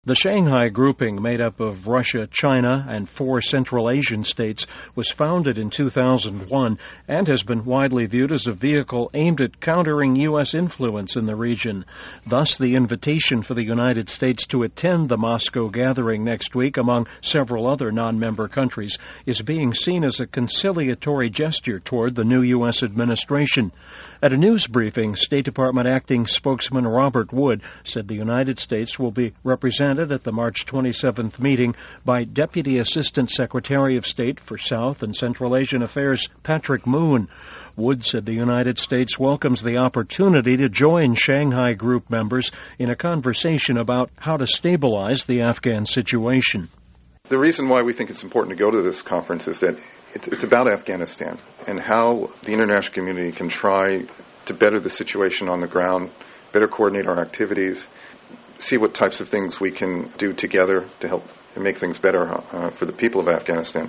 The Shanghai grouping, made up of Russia, China, and 4 Central Asian states, was founded in 2001 and has been widely viewed as a vehicle aimed at countering U.S. influence in the region. Thus, the invitation for the United States to attend the Moscow gathering next week, among several other non-member countries, is being seen as a conciliatory gesture toward the new U.S. administration. At a news briefing, State Department acting spokesman Robert Wood said the United States will be represented at the March 27th meeting by Deputy Assistant Secretary of State for South and Central Asian Affairs Patrick Moon. Wood said the United States welcomes the opportunity to join Shanghai Group members in a conversation about how to stabilize the Afghan situation. The reason why we think it's important to go to this conference is that it's about Afghanistan and how the international community can try to better the situation on the ground, better coordinate our activities, see what types of things we can do together to help make things better for the people of Afghanistan.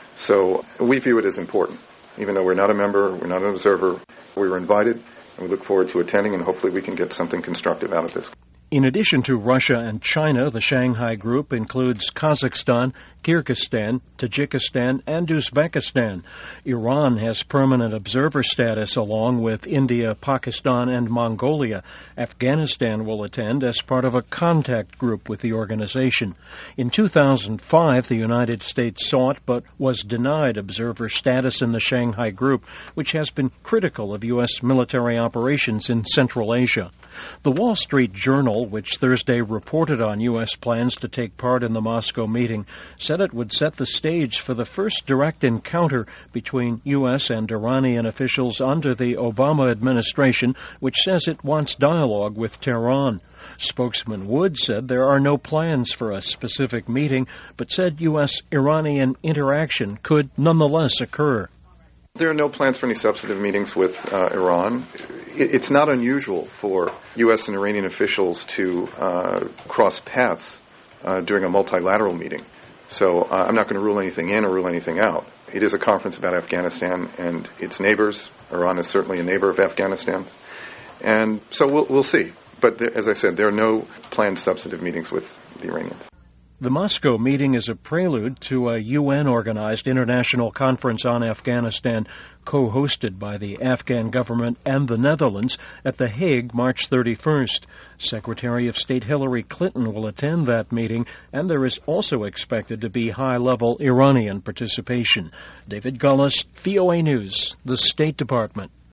So we view it as important. Even though we're not a member, we're not an observer, we were invited, and we look forward to attending, and hopefully we can get something constructive out of this. In addition to Russia and China, the Shanghai Group includes Kazakhstan, Kyrgyzstan, Tajikistan, and Uzbekistan. Iran has permanent observer status along with India, Pakistan, and Mongolia. Afghanistan will attend as part of a contact group with the organization. In 2005, the United States sought but was denied observer status in the Shanghai Group, which has been critical of U.S. military operations in Central Asia. The Wall Street Journal, which Thursday reported on U.S. plans to take part in the Moscow meeting, said it would set the stage for the first direct encounter between U.S. and Iranian officials under the Obama administration, which says it wants dialogue with Tehran. Spokesman Wood said there are no plans for a specific meeting, but said U.S.-Iranian interaction could nonetheless occur. There are no plans for any substantive meetings with Iran. It's not unusual for U.S. and Iranian officials to cross paths during a multilateral meeting. So I'm not going to rule anything in or rule anything out. It is a conference about Afghanistan and its neighbors. Iran is certainly a neighbor of Afghanistan. And so we'll see. But as I said, there are no planned substantive meetings with the Iranians. The Moscow meeting is a prelude to a UN-organized international conference on Afghanistan, co-hosted by the Afghan government and the Netherlands at The Hague March 31st. Secretary of State Hillary Clinton will attend that meeting, and there is also expected to be high-level Iranian participation. David Gullis, VOA News, the State Department.